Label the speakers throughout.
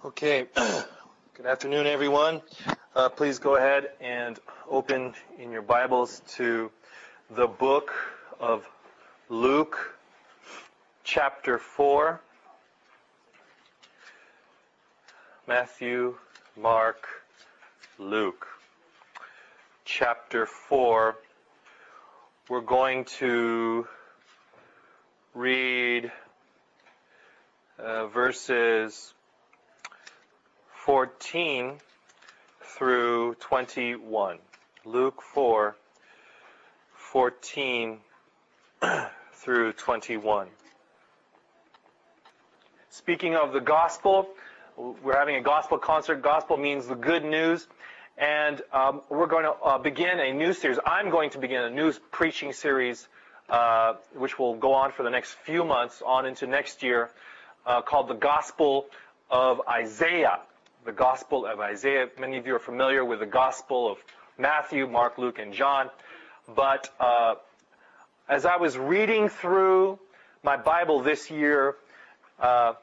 Speaker 1: Okay, good afternoon, everyone. Please go ahead and open in your Bibles to the book of Luke, chapter 4. Matthew, Mark, Luke, chapter 4. We're going to read verses 14 through 21. Luke 4, 14 through 21. Speaking of the gospel, we're having a gospel concert. Gospel means the good news. And we're going to begin a new series. I'm going to begin a new preaching series, which will go on for the next few months, on into next year, called the Gospel of Isaiah. The Gospel of Isaiah. Many of you are familiar with the Gospel of Matthew, Mark, Luke, and John. But as I was reading through my Bible this year, the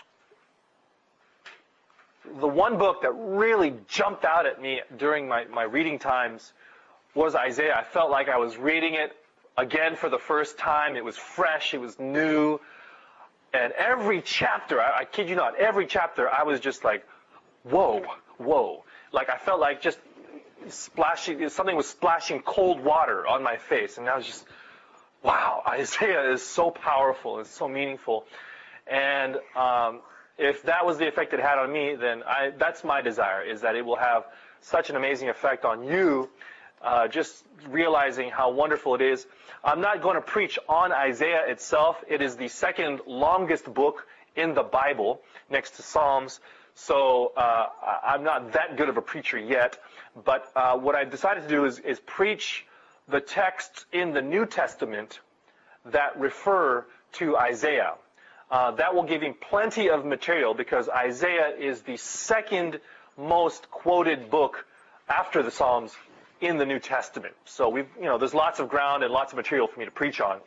Speaker 1: one book that really jumped out at me during my reading times was Isaiah. I felt like I was reading it again for the first time. It was fresh. It was new. And every chapter, I kid you not, every chapter I was just like, whoa. Like I felt like just something was splashing cold water on my face. And I was just, wow, Isaiah is so powerful. It's so meaningful. And if that was the effect it had on me, then that's my desire, is that it will have such an amazing effect on you, just realizing how wonderful it is. I'm not going to preach on Isaiah itself. It is the second longest book in the Bible, next to Psalms. So I'm not that good of a preacher yet. But what I decided to do is preach the texts in the New Testament that refer to Isaiah. That will give him plenty of material, because Isaiah is the second most quoted book after the Psalms in the New Testament. So there's lots of ground and lots of material for me to preach on.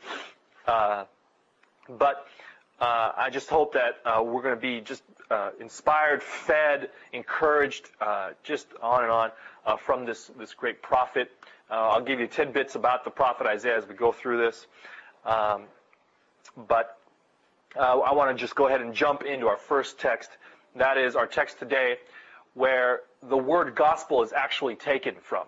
Speaker 1: But I just hope that we're going to be just inspired, fed, encouraged, just on and on from this great prophet. I'll give you tidbits about the prophet Isaiah as we go through this. But I want to just go ahead and jump into our first text. That is our text today, where the word gospel is actually taken from.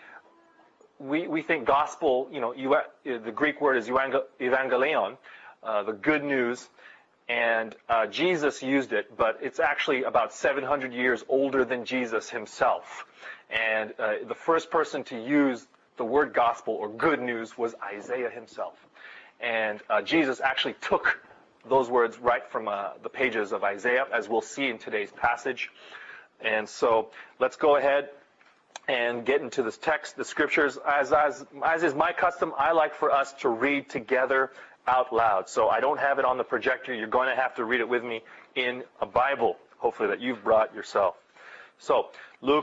Speaker 1: We think gospel, the Greek word is evangelion, the good news, and Jesus used it, but it's actually about 700 years older than Jesus himself. And the first person to use the word gospel or good news was Isaiah himself. And Jesus actually took those words right from the pages of Isaiah, as we'll see in today's passage. And so let's go ahead and get into this text, the scriptures. As is my custom, I like for us to read together out loud. So I don't have it on the projector. You're going to have to read it with me in a Bible, hopefully that you've brought yourself. So Luke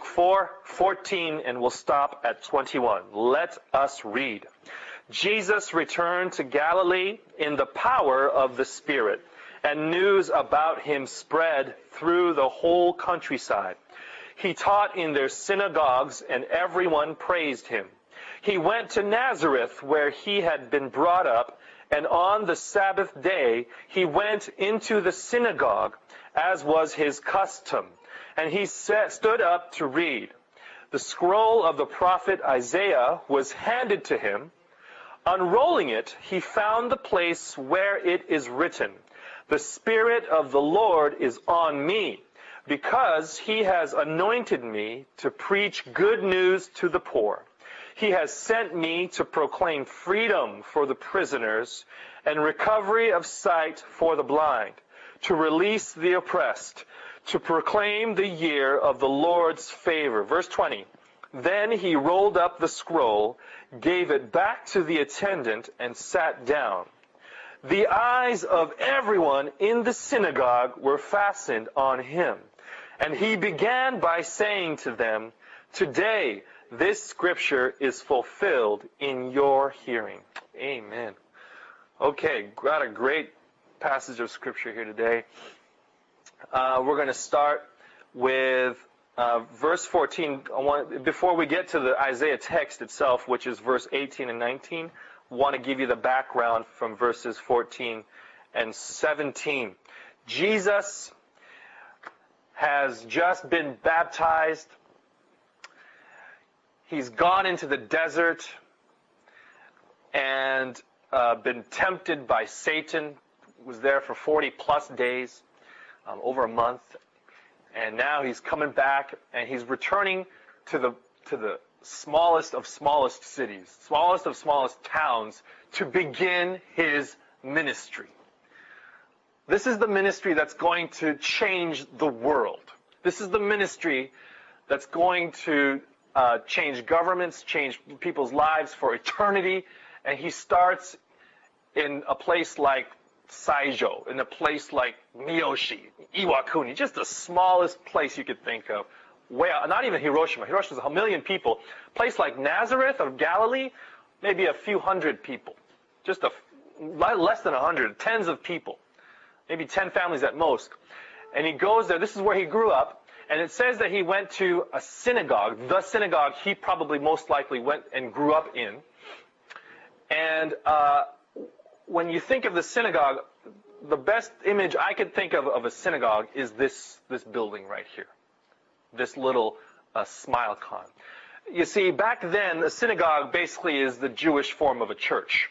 Speaker 1: 4:14, and we'll stop at 21. Let us read. Jesus returned to Galilee in the power of the Spirit, and news about him spread through the whole countryside. He taught in their synagogues, and everyone praised him. He went to Nazareth, where he had been brought up, and on the Sabbath day he went into the synagogue, as was his custom, and he stood up to read. The scroll of the prophet Isaiah was handed to him. Unrolling it, he found the place where it is written, "The Spirit of the Lord is on me, because he has anointed me to preach good news to the poor. He has sent me to proclaim freedom for the prisoners and recovery of sight for the blind, to release the oppressed, to proclaim the year of the Lord's favor." Verse 20. Then he rolled up the scroll, gave it back to the attendant, and sat down. The eyes of everyone in the synagogue were fastened on him. And he began by saying to them, "Today this scripture is fulfilled in your hearing." Amen. Okay, got a great passage of scripture here today. We're going to start with verse 14. Before we get to the Isaiah text itself, which is verse 18 and 19, I want to give you the background from verses 14 and 17. Jesus has just been baptized. He's gone into the desert and been tempted by Satan. Was there for 40 plus days, over a month, and now he's coming back and he's returning to the smallest of smallest cities, smallest of smallest towns, to begin his ministry. This is the ministry that's going to change the world. This is the ministry that's going to change governments, change people's lives for eternity. And he starts in a place like Saijo, in a place like Miyoshi, Iwakuni, just the smallest place you could think of. Not even Hiroshima. Hiroshima's 1 million people. A place like Nazareth of Galilee, maybe a few hundred people. Just less than 100, tens of people. Maybe 10 families at most. And he goes there. This is where he grew up. And it says that he went to a synagogue, the synagogue he probably most likely went and grew up in. And when you think of the synagogue, the best image I could think of a synagogue is this building right here, this little smile-con. You see, back then, a synagogue basically is the Jewish form of a church.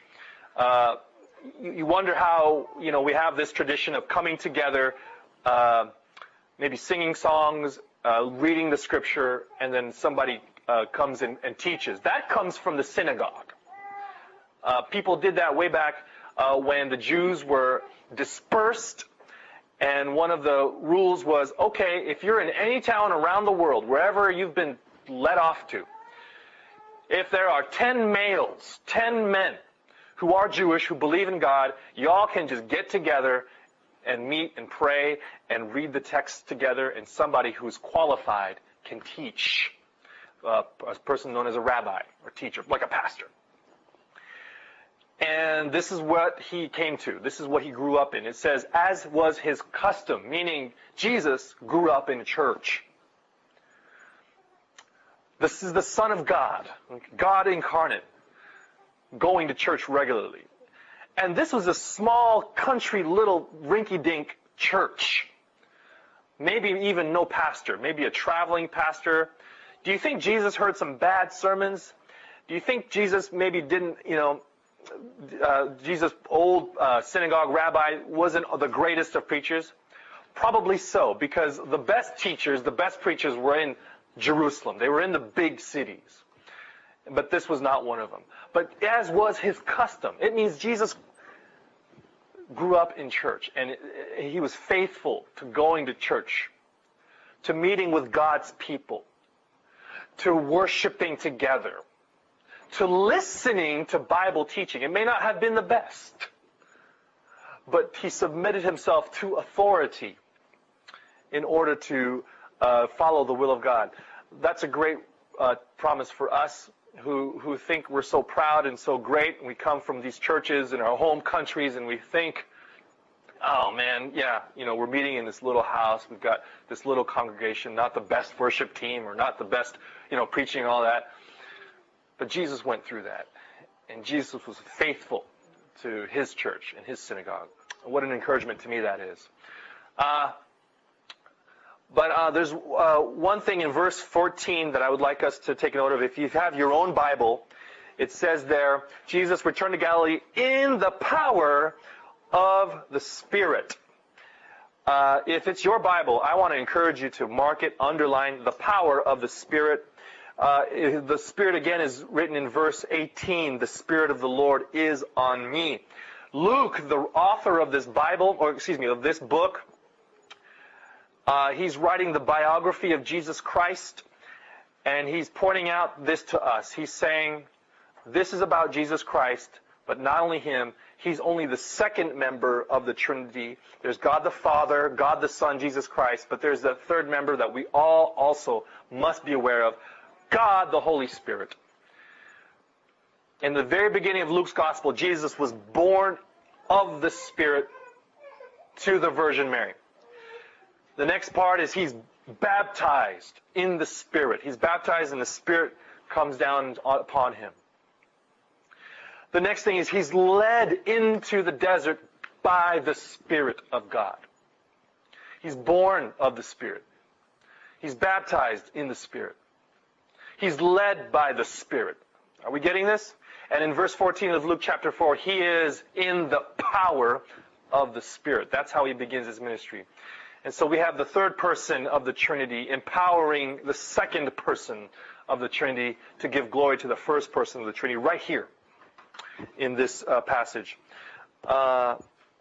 Speaker 1: You wonder how, we have this tradition of coming together, maybe singing songs, reading the scripture, and then somebody comes in and teaches. That comes from the synagogue. People did that way back when the Jews were dispersed, and one of the rules was, okay, if you're in any town around the world, wherever you've been led off to, if there are 10 males, 10 men who are Jewish, who believe in God, y'all can just get together and meet and pray and read the text together, and somebody who's qualified can teach. A person known as a rabbi or teacher, like a pastor. And this is what he came to. This is what he grew up in. It says, as was his custom, meaning Jesus grew up in church. This is the Son of God, God incarnate, going to church regularly. And this was a small, country, little, rinky-dink church. Maybe even no pastor, maybe a traveling pastor. Do you think Jesus heard some bad sermons? Do you think Jesus maybe didn't, Jesus' old synagogue rabbi wasn't the greatest of preachers? Probably so, because the best teachers, the best preachers were in Jerusalem. They were in the big cities. But this was not one of them. But as was his custom, it means Jesus grew up in church, and he was faithful to going to church, to meeting with God's people, to worshiping together, to listening to Bible teaching. It may not have been the best, but he submitted himself to authority in order to follow the will of God. That's a great promise for us who think we're so proud and so great. We come from these churches in our home countries, and we think, oh man, yeah, we're meeting in this little house. We've got this little congregation, not the best worship team or not the best, preaching and all that. But Jesus went through that, and Jesus was faithful to his church and his synagogue. What an encouragement to me that is. But there's one thing in verse 14 that I would like us to take note of. If you have your own Bible, it says there, Jesus returned to Galilee in the power of the Spirit. If it's your Bible, I want to encourage you to mark it, underline the power of the Spirit. The Spirit, again, is written in verse 18. The Spirit of the Lord is on me. Luke, the author of this Bible, of this book, he's writing the biography of Jesus Christ, and he's pointing out this to us. He's saying, this is about Jesus Christ, but not only him, he's only the second member of the Trinity. There's God the Father, God the Son, Jesus Christ, but there's the third member that we all also must be aware of, God the Holy Spirit. In the very beginning of Luke's Gospel, Jesus was born of the Spirit to the Virgin Mary. The next part is he's baptized in the Spirit. He's baptized and the Spirit comes down upon him. The next thing is he's led into the desert by the Spirit of God. He's born of the Spirit. He's baptized in the Spirit. He's led by the Spirit. Are we getting this? And in verse 14 of Luke chapter 4, he is in the power of the Spirit. That's how he begins his ministry. And so we have the third person of the Trinity empowering the second person of the Trinity to give glory to the first person of the Trinity right here in this passage. My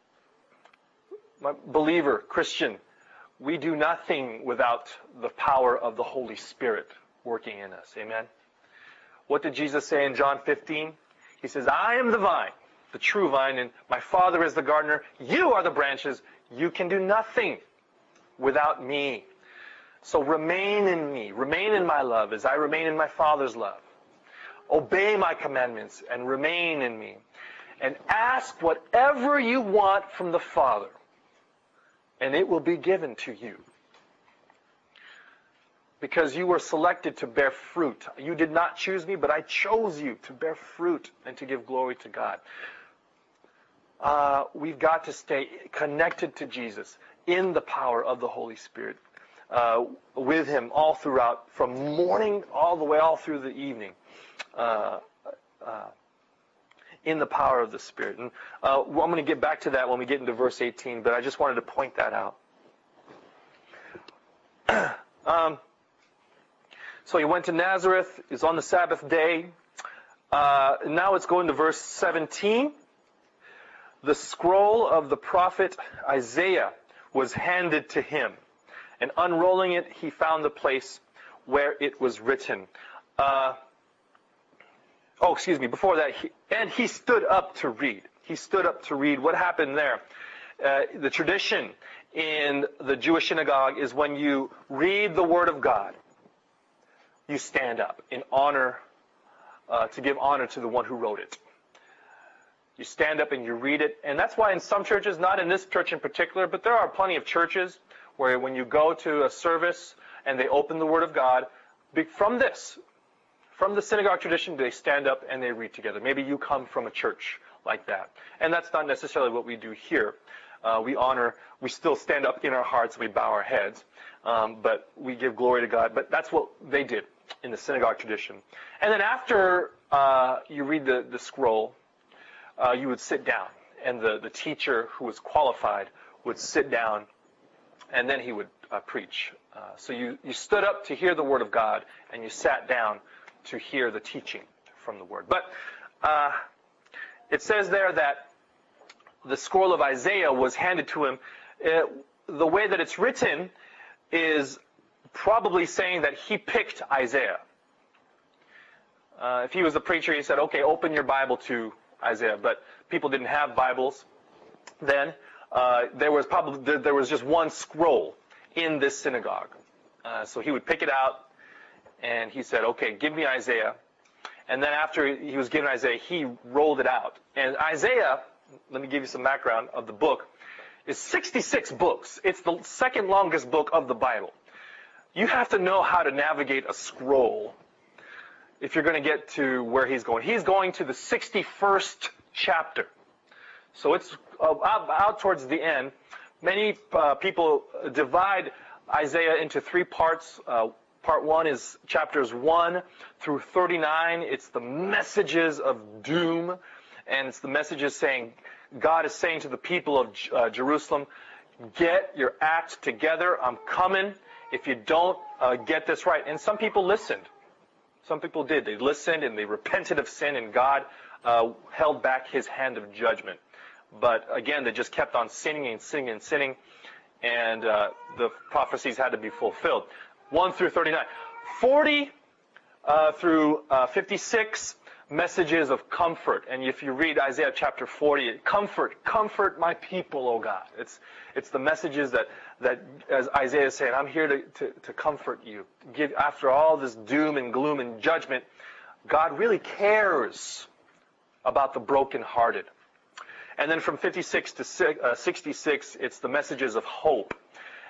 Speaker 1: believer, Christian, we do nothing without the power of the Holy Spirit working in us. Amen? What did Jesus say in John 15? He says, I am the vine, the true vine, and my Father is the gardener. You are the branches. You can do nothing without me. So remain in me. Remain in my love as I remain in my Father's love. Obey my commandments and remain in me. And ask whatever you want from the Father, and it will be given to you. Because you were selected to bear fruit. You did not choose me, but I chose you to bear fruit and to give glory to God. We've got to stay connected to Jesus in the power of the Holy Spirit, with Him all throughout, from morning all the way all through the evening, in the power of the Spirit. And I'm going to get back to that when we get into verse 18, but I just wanted to point that out. So he went to Nazareth. It's on the Sabbath day. Now it's going to verse 17. The scroll of the prophet Isaiah was handed to him, and unrolling it, he found the place where it was written. Before that, he stood up to read. He stood up to read. What happened there? The tradition in the Jewish synagogue is when you read the Word of God, you stand up in honor, to give honor to the one who wrote it. You stand up and you read it. And that's why in some churches, not in this church in particular, but there are plenty of churches where when you go to a service and they open the Word of God, from the synagogue tradition, they stand up and they read together. Maybe you come from a church like that. And that's not necessarily what we do here. We still stand up in our hearts, we bow our heads, but we give glory to God. But that's what they did in the synagogue tradition. And then after you read the scroll, you would sit down, and the teacher who was qualified would sit down, and then he would preach. So you stood up to hear the Word of God, and you sat down to hear the teaching from the Word. But it says there that the scroll of Isaiah was handed to him. The way that it's written is probably saying that he picked Isaiah. If he was a preacher, he said, okay, open your Bible to Isaiah. But people didn't have Bibles then. There was just one scroll in this synagogue. So he would pick it out, and he said, okay, give me Isaiah. And then after he was given Isaiah, he rolled it out. And Isaiah, let me give you some background of the book, is 66 books. It's the second longest book of the Bible. You have to know how to navigate a scroll if you're going to get to where he's going. He's going to the 61st chapter. So it's out towards the end. Many people divide Isaiah into three parts. Part 1 is chapters 1 through 39. It's the messages of doom, and it's the messages saying, God is saying to the people of Jerusalem, get your act together. I'm coming. If you don't get this right. And some people listened. Some people did. They listened and they repented of sin, and God held back his hand of judgment. But again, they just kept on sinning and sinning and sinning, and the prophecies had to be fulfilled. 1 through 39. 40 through 56, messages of comfort. And if you read Isaiah chapter 40, comfort my people, O God. It's the messages that as Isaiah is saying, I'm here to comfort you. After all this doom and gloom and judgment, God really cares about the brokenhearted. And then from 56 to 66, it's the messages of hope.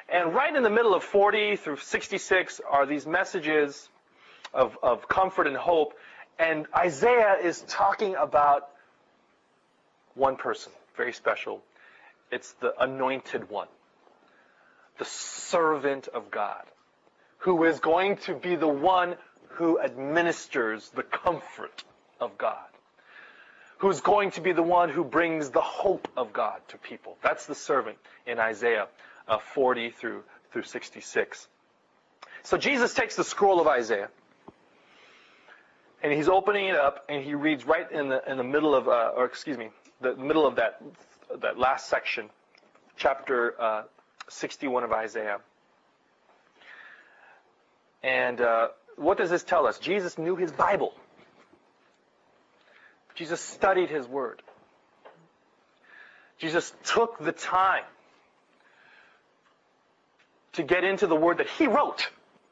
Speaker 1: And right in the middle of 40 through 66 are these messages of comfort and hope. And Isaiah is talking about one person, very special. It's the anointed one, the servant of God, who is going to be the one who administers the comfort of God, who's going to be the one who brings the hope of God to people. That's the servant in Isaiah 40 through 66. So Jesus takes the scroll of Isaiah, and he's opening it up, and he reads right in the middle of, the middle of that last section, chapter 61 of Isaiah. And what does this tell us? Jesus knew his Bible. Jesus studied his word. Jesus took the time to get into the word that he wrote.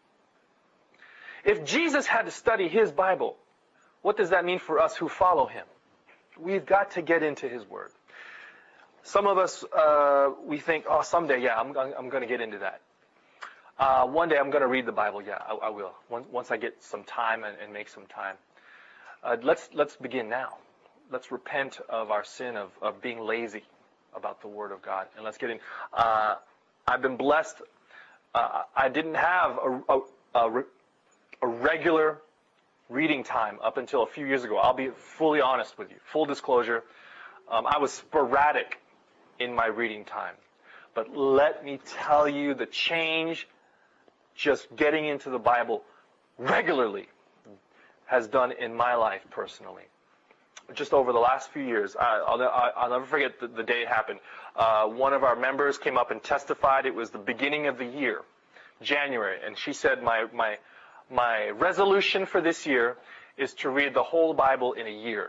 Speaker 1: If Jesus had to study his Bible, what does that mean for us who follow him? We've got to get into his word. Some of us, we think, oh, someday, yeah, I'm going to get into that. One day I'm going to read the Bible. Yeah, I will. Once I get some time and make some time. Let's begin now. Let's repent of our sin of being lazy about the Word of God, and let's get in. I've been blessed. I didn't have a regular reading time up until a few years ago. I'll be fully honest with you. Full disclosure, I was sporadic in my reading time. But let me tell you, the change just getting into the Bible regularly has done in my life personally. Just over the last few years, I'll never forget the day it happened. One of our members came up and testified. It was the beginning of the year, January, and she said, my resolution for this year is to read the whole Bible in a year.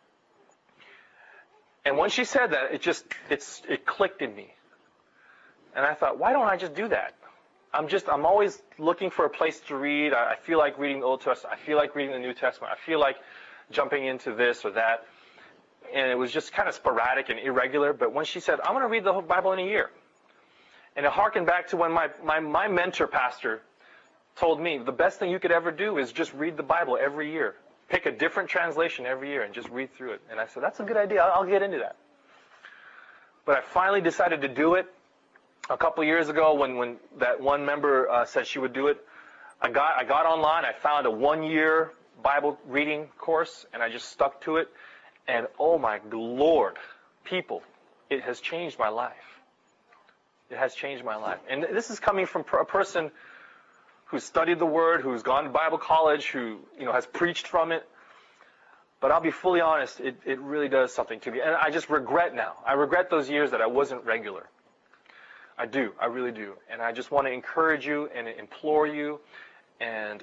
Speaker 1: And when she said that, it clicked in me. And I thought, why don't I just do that? I'm always looking for a place to read. I feel like reading the Old Testament. I feel like reading the New Testament. I feel like jumping into this or that. And it was just kind of sporadic and irregular. But when she said, I'm going to read the whole Bible in a year. And it harkened back to when my mentor pastor told me, the best thing you could ever do is just read the Bible every year. Pick a different translation every year and just read through it. And I said, that's a good idea. I'll get into that. But I finally decided to do it a couple years ago when that one member said she would do it. I got online. I found a 1-year Bible reading course, and I just stuck to it. And oh my Lord, people, it has changed my life. It has changed my life. And this is coming from a person who's studied the Word, who's gone to Bible college, who has preached from it. But I'll be fully honest, it really does something to me. And I just regret now. I regret those years that I wasn't regular. I do. I really do. And I just want to encourage you and implore you and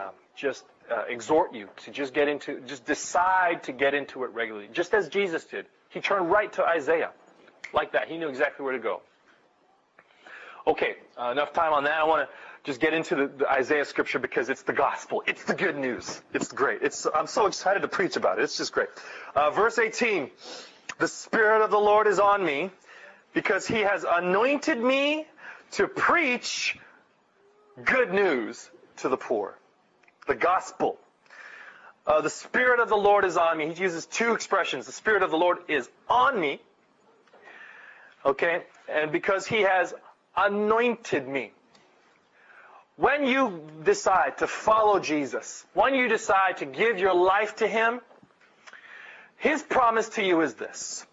Speaker 1: exhort you to just decide to get into it regularly. Just as Jesus did. He turned right to Isaiah like that. He knew exactly where to go. Okay, enough time on that. I want to just get into the Isaiah scripture because it's the gospel. It's the good news. It's great. I'm so excited to preach about it. It's just great. Verse 18, the Spirit of the Lord is on me because he has anointed me to preach good news to the poor. The gospel. The Spirit of the Lord is on me. He uses two expressions. The Spirit of the Lord is on me. Okay? And because he has anointed me. When you decide to follow Jesus, when you decide to give your life to him, his promise to you is this.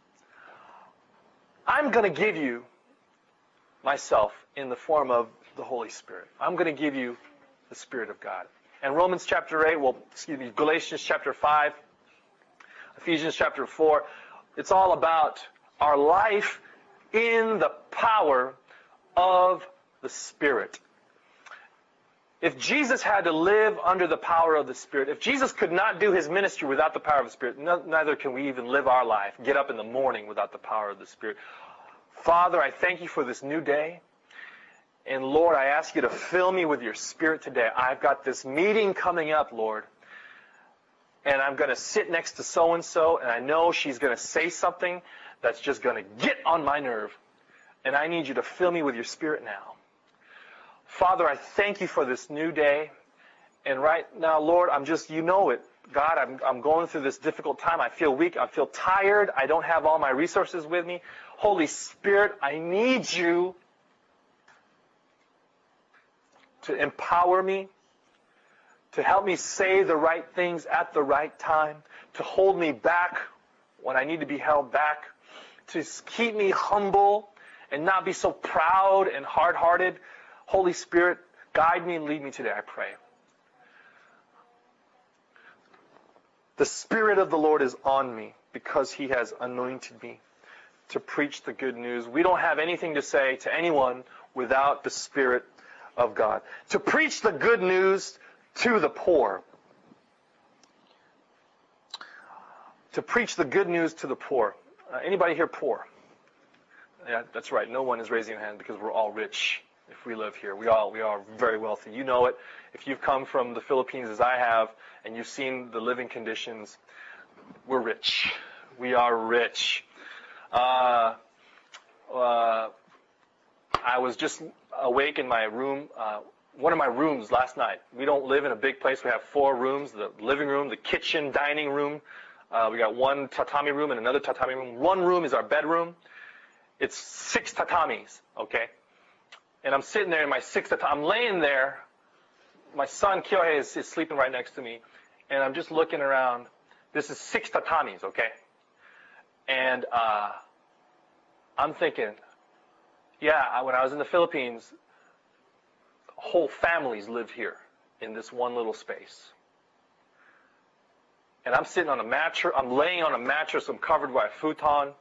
Speaker 1: I'm going to give you myself in the form of the Holy Spirit. I'm going to give you the Spirit of God. And Romans chapter 8, Galatians chapter 5, Ephesians chapter 4, it's all about our life in the power of the Spirit. If Jesus had to live under the power of the Spirit, if Jesus could not do his ministry without the power of the Spirit, neither can we even live our life, get up in the morning without the power of the Spirit. Father, I thank you for this new day. And Lord, I ask you to fill me with your Spirit today. I've got this meeting coming up, Lord. And I'm going to sit next to so-and-so, and I know she's going to say something that's just going to get on my nerve. And I need you to fill me with your Spirit now. Father, I thank you for this new day. And right now, Lord, I'm just, you know it. God, I'm going through this difficult time. I feel weak. I feel tired. I don't have all my resources with me. Holy Spirit, I need you to empower me, to help me say the right things at the right time, to hold me back when I need to be held back, to keep me humble and not be so proud and hard-hearted. Holy Spirit, guide me and lead me today, I pray. The Spirit of the Lord is on me because He has anointed me to preach the good news. We don't have anything to say to anyone without the Spirit of God. To preach the good news to the poor. To preach the good news to the poor. Anybody here poor? Yeah, that's right. No one is raising a hand because we're all rich if we live here. We are very wealthy. You know it. If you've come from the Philippines as I have and you've seen the living conditions, we're rich. We are rich. I was just awake in my room, one of my rooms last night. We don't live in a big place. We have 4 rooms, the living room, the kitchen, dining room. We got one tatami room and another tatami room. One room is our bedroom. It's 6 tatamis, okay? And I'm sitting there in my 6 tatami. I'm laying there. My son, Kyohei, is sleeping right next to me. And I'm just looking around. This is 6 tatamis, okay? And I'm thinking, yeah, when I was in the Philippines, whole families lived here in this one little space. And I'm sitting on a mattress. I'm laying on a mattress. I'm covered by a futon,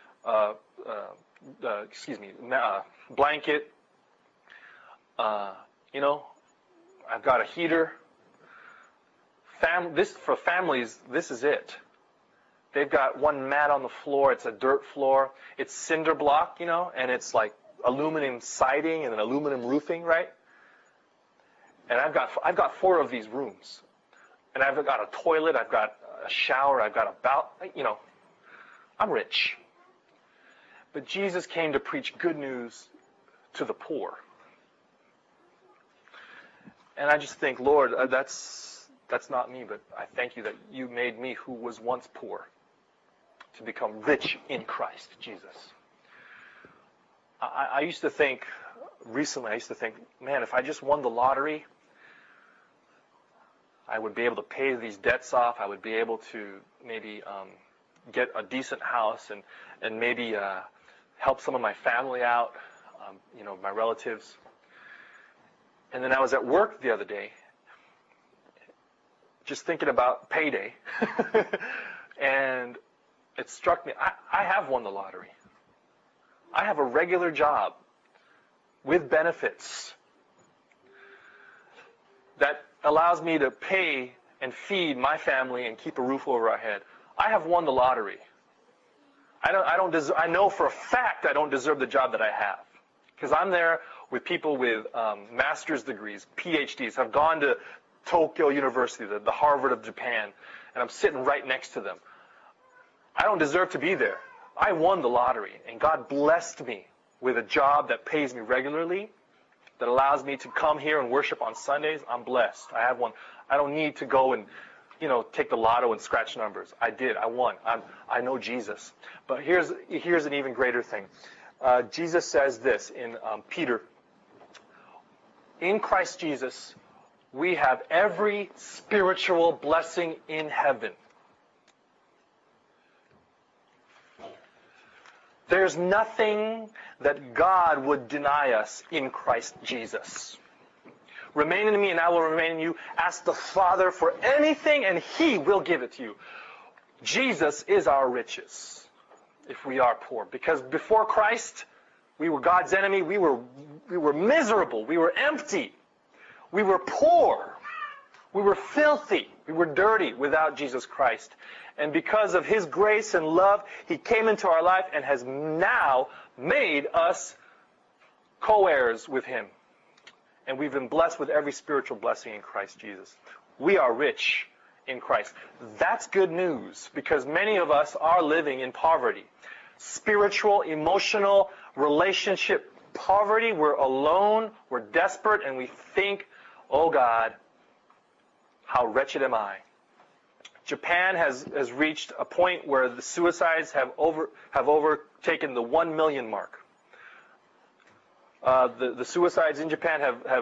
Speaker 1: blanket. I've got a heater. For families, this is it. They've got one mat on the floor. It's a dirt floor. It's cinder block, and it's like aluminum siding and an aluminum roofing, right? And I've got 4 of these rooms. And I've got a toilet, I've got a shower, I've got I'm rich. But Jesus came to preach good news to the poor. And I just think, Lord, that's not me, but I thank you that you made me, who was once poor, to become rich in Christ Jesus. I used to think, man, if I just won the lottery, I would be able to pay these debts off. I would be able to maybe get a decent house and maybe help some of my family out, my relatives. And then I was at work the other day, just thinking about payday, and it struck me, I have won the lottery. I have a regular job with benefits that allows me to pay and feed my family and keep a roof over our head. I have won the lottery. I know for a fact I don't deserve the job that I have, because I'm there with people with master's degrees, PhDs, have gone to Tokyo University, the Harvard of Japan, and I'm sitting right next to them. I don't deserve to be there. I won the lottery, and God blessed me with a job that pays me regularly, that allows me to come here and worship on Sundays. I'm blessed. I have one. I don't need to go and, take the lotto and scratch numbers. I did. I won. I know Jesus. But here's an even greater thing. Jesus says this in Peter. In Christ Jesus, we have every spiritual blessing in heaven. There's nothing that God would deny us in Christ Jesus. Remain in me and I will remain in you. Ask the Father for anything and He will give it to you. Jesus is our riches if we are poor. Because before Christ, we were God's enemy. We were miserable. We were empty. We were poor. We were filthy. We were dirty without Jesus Christ. And because of His grace and love, He came into our life and has now made us co-heirs with Him. And we've been blessed with every spiritual blessing in Christ Jesus. We are rich in Christ. That's good news, because many of us are living in poverty. Spiritual, emotional, relationship poverty. We're alone, we're desperate, and we think, oh God, how wretched am I? Japan has reached a point where the suicides have overtaken the 1 million mark. The suicides in Japan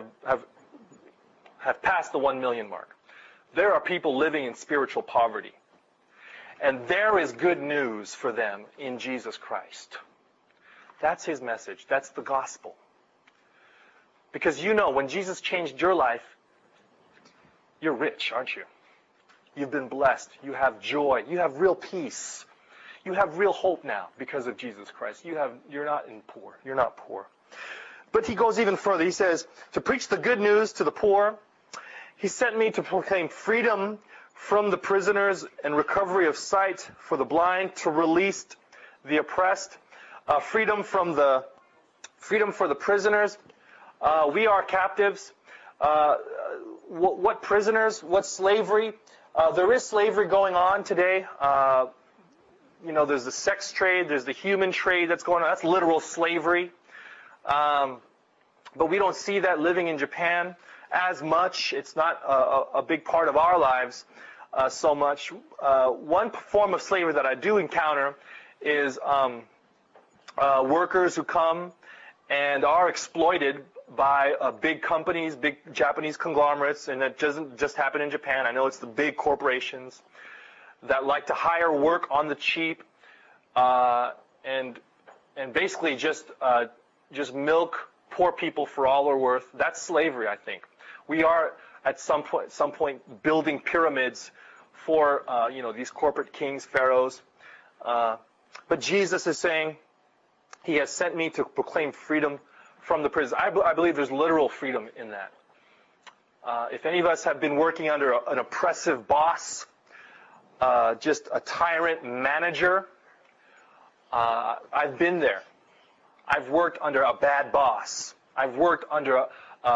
Speaker 1: have passed the 1 million mark. There are people living in spiritual poverty. And there is good news for them in Jesus Christ. That's his message. That's the gospel. Because you know, when Jesus changed your life, you're rich, aren't you? You've been blessed. You have joy. You have real peace. You have real hope now because of Jesus Christ. You're not poor. You're not poor. But he goes even further. He says, to preach the good news to the poor. He sent me to proclaim freedom from the prisoners and recovery of sight for the blind, to release the oppressed, freedom for the prisoners. We are captives. What prisoners? What slavery? There is slavery going on today. There's the sex trade. There's the human trade that's going on. That's literal slavery. But we don't see that living in Japan as much. It's not a big part of our lives so much. One form of slavery that I do encounter is workers who come and are exploited by big companies, big Japanese conglomerates, and that doesn't just happen in Japan. I know it's the big corporations that like to hire work on the cheap, and basically just milk poor people for all they're worth. That's slavery, I think. We are at some point building pyramids for these corporate kings, pharaohs. But Jesus is saying, he has sent me to proclaim freedom from the prison. I believe there's literal freedom in that. If any of us have been working under an oppressive boss, just a tyrant manager, I've been there. I've worked under a bad boss. I've worked under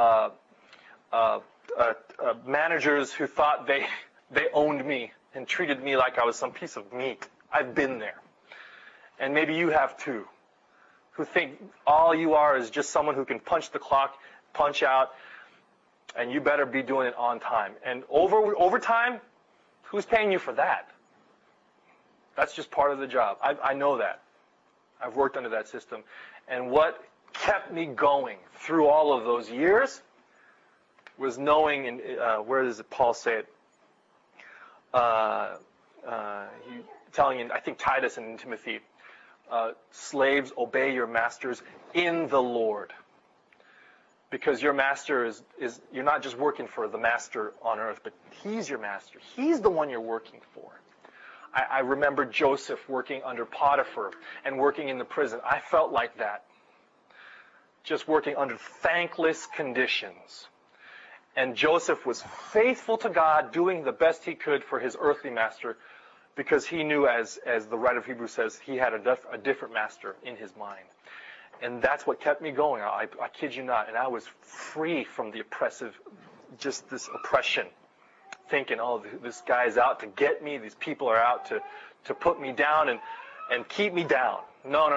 Speaker 1: managers who thought they owned me and treated me like I was some piece of meat. I've been there. And maybe you have too, who think all you are is just someone who can punch the clock, punch out, and you better be doing it on time. And overtime, who's paying you for that? That's just part of the job. I know that. I've worked under that system. And what kept me going through all of those years was knowing, where does Paul say it? Telling, I think, Titus and Timothy, slaves, obey your masters in the Lord. Because your master is you're not just working for the master on earth, but he's your master. He's the one you're working for. I remember Joseph working under Potiphar and working in the prison. I felt like that. Just working under thankless conditions. And Joseph was faithful to God, doing the best he could for his earthly master, because he knew, as the writer of Hebrews says, he had a different master in his mind. And that's what kept me going. I kid you not. And I was free from the just this oppression. Thinking, oh, this guy's out to get me. These people are out to put me down and keep me down. No.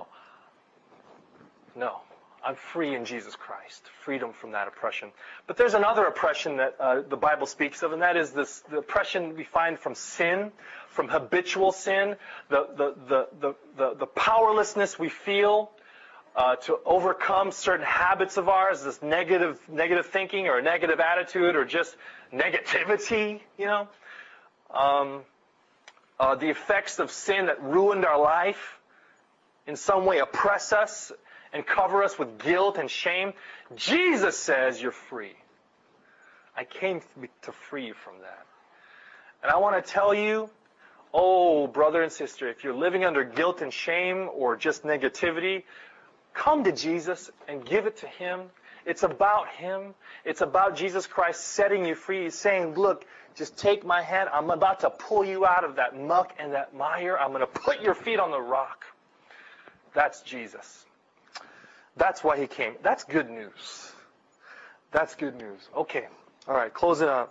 Speaker 1: No. I'm free in Jesus Christ. Freedom from that oppression. But there's another oppression that the Bible speaks of, and that is the oppression we find from sin, from habitual sin, the powerlessness we feel to overcome certain habits of ours, this negative thinking or a negative attitude or just negativity, the effects of sin that ruined our life, in some way oppress us and cover us with guilt and shame. Jesus says you're free. I came to free you from that. And I want to tell you, oh, brother and sister, if you're living under guilt and shame or just negativity, come to Jesus and give it to him. It's about him. It's about Jesus Christ setting you free. He's saying, look, just take my hand. I'm about to pull you out of that muck and that mire. I'm going to put your feet on the rock. That's Jesus. That's why he came. That's good news. That's good news. Okay. All right. Closing up.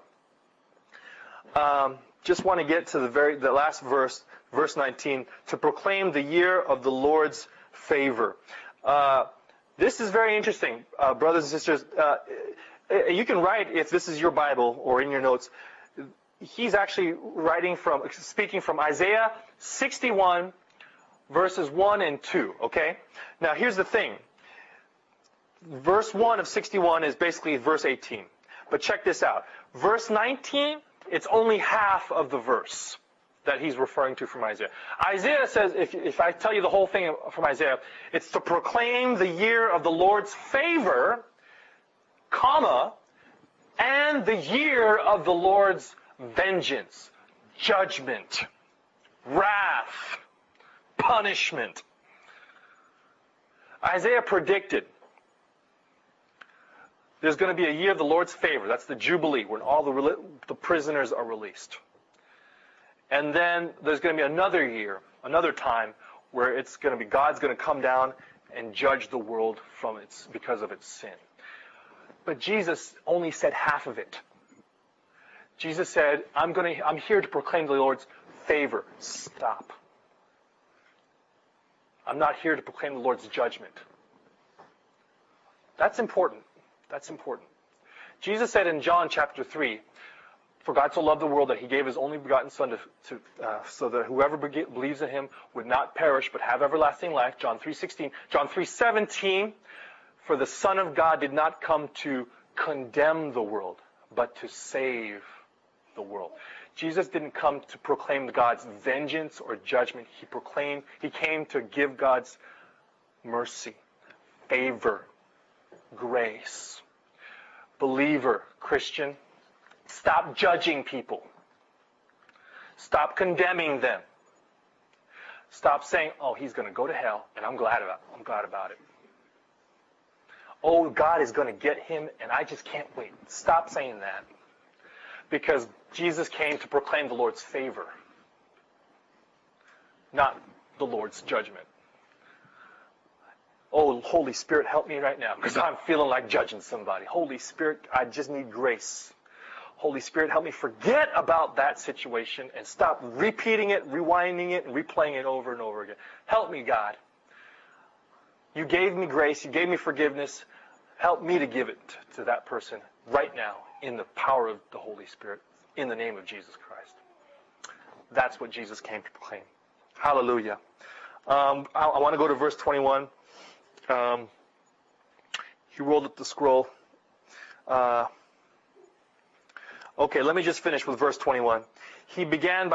Speaker 1: Just want to get to the last verse, verse 19, to proclaim the year of the Lord's favor. This is very interesting, brothers and sisters. You can write, if this is your Bible or in your notes, he's actually speaking from Isaiah 61, verses 1 and 2, okay? Now, here's the thing. Verse 1 of 61 is basically verse 18. But check this out. Verse 19, it's only half of the verse that he's referring to from Isaiah. Isaiah says, if I tell you the whole thing from Isaiah, it's to proclaim the year of the Lord's favor, comma, and the year of the Lord's vengeance, judgment, wrath, punishment. Isaiah predicted there's going to be a year of the Lord's favor. That's the Jubilee, when all the prisoners are released. And then there's going to be another year, another time, where it's going to be God's going to come down and judge the world because of its sin. But Jesus only said half of it. Jesus said, I'm here to proclaim the Lord's favor. Stop. I'm not here to proclaim the Lord's judgment. That's important. That's important. Jesus said in John chapter 3, for God so loved the world that he gave his only begotten Son so that whoever believes in him would not perish but have everlasting life. John 3:16. John 3:17, for the Son of God did not come to condemn the world, but to save the world. Jesus didn't come to proclaim God's vengeance or judgment. He came to give God's mercy, favor, grace. Believer, Christian, stop judging people. Stop condemning them. Stop saying, oh, he's going to go to hell, and I'm glad about it. Oh, God is going to get him, and I just can't wait. Stop saying that. Because Jesus came to proclaim the Lord's favor, not the Lord's judgment. Oh, Holy Spirit, help me right now, because I'm feeling like judging somebody. Holy Spirit, I just need grace. Holy Spirit, help me forget about that situation and stop repeating it, rewinding it, and replaying it over and over again. Help me, God. You gave me grace. You gave me forgiveness. Help me to give it to that person right now in the power of the Holy Spirit, in the name of Jesus Christ. That's what Jesus came to proclaim. Hallelujah. I want to go to verse 21. He rolled up the scroll. Okay, let me just finish with verse 21. He began.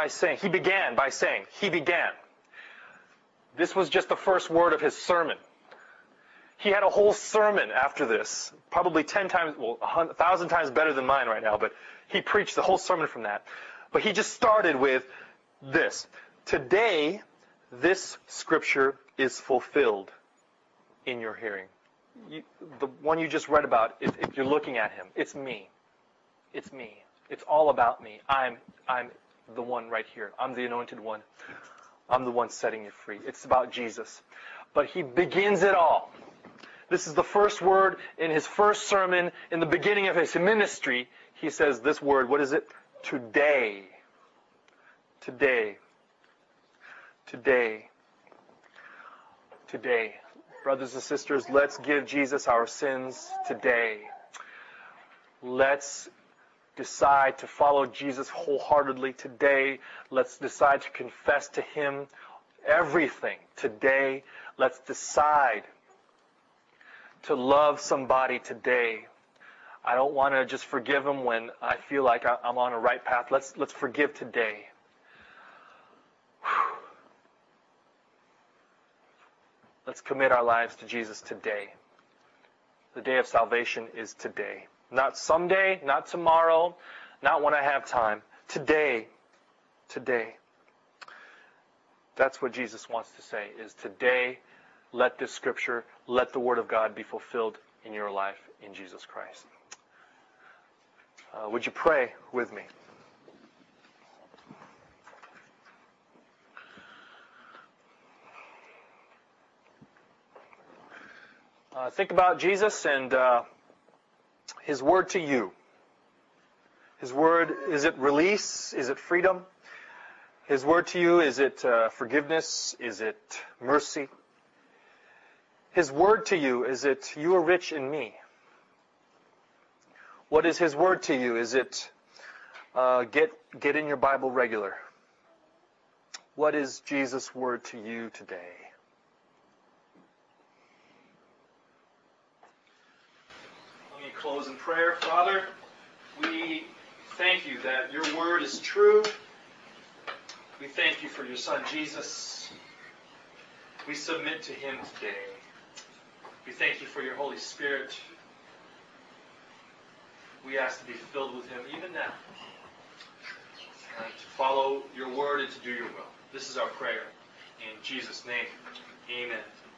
Speaker 1: This was just the first word of his sermon. He had a whole sermon after this, probably 1,000 times better than mine right now, but he preached the whole sermon from that. But he just started with this. Today, this scripture is fulfilled in your hearing. The one you just read about, if you're looking at him, it's me. It's me. It's all about me. I'm the one right here. I'm the anointed one. I'm the one setting you free. It's about Jesus. But he begins it all. This is the first word in his first sermon, in the beginning of his ministry. He says this word, what is it? Today. Today. Today. Today. Brothers and sisters, let's give Jesus our sins today. Let's decide to follow Jesus wholeheartedly today. Let's decide to confess to him everything today. Let's decide to love somebody today. I don't want to just forgive them when I feel like I'm on a right path. Let's forgive today. Let's commit our lives to Jesus today. The day of salvation is today. Not someday, not tomorrow, not when I have time. Today. Today. That's what Jesus wants to say, is today, let this scripture, let the Word of God be fulfilled in your life in Jesus Christ. Would you pray with me? Think about Jesus and his word to you. His word, is it release? Is it freedom? His word to you, is it forgiveness? Is it mercy? His word to you? Is it, you are rich in me? What is His word to you? Is it, get in your Bible regular? What is Jesus' word to you today? Let me close in prayer. Father, we thank you that your word is true. We thank you for your Son, Jesus. We submit to Him today. We thank you for your Holy Spirit. We ask to be filled with Him even now. To follow your word and to do your will. This is our prayer. In Jesus' name, amen.